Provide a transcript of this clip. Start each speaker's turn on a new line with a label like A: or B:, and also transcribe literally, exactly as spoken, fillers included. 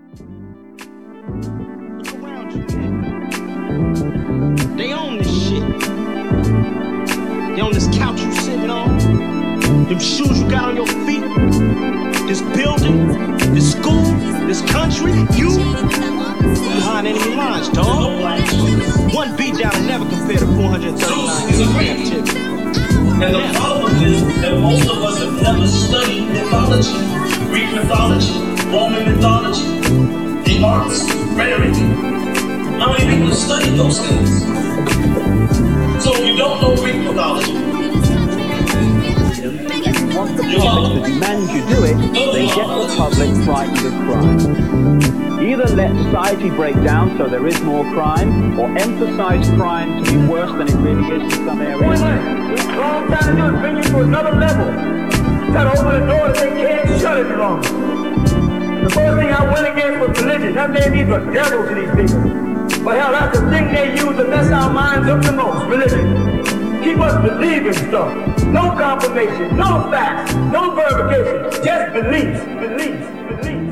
A: Look around you, man. They own this shit. They own this couch you sitting on. Them shoes you got on your feet. This building. This school. This country. You. Behind enemy lines, dog. One beat down and never compare to four hundred thirty-nine captivity.
B: And the problem is that most of us have never studied mythology, Greek mythology, Roman mythology, the arts, rhetoric. How many people have studied those things? So if you don't know Greek mythology,
C: if you want the public to demand you do it, then get the public frightened of crime. Either let society break down so there is more crime, or emphasize crime to be worse than it really is in some areas.
D: All I'm trying to do is bring you to another level. Try to open the door that they can't shut it long. The first thing I went against was religion. That made these were devils to these people. But hell, that's the thing they use to mess our minds up the most, religion. Keep us believing stuff. No confirmation, no facts, no verification, just beliefs, beliefs, beliefs.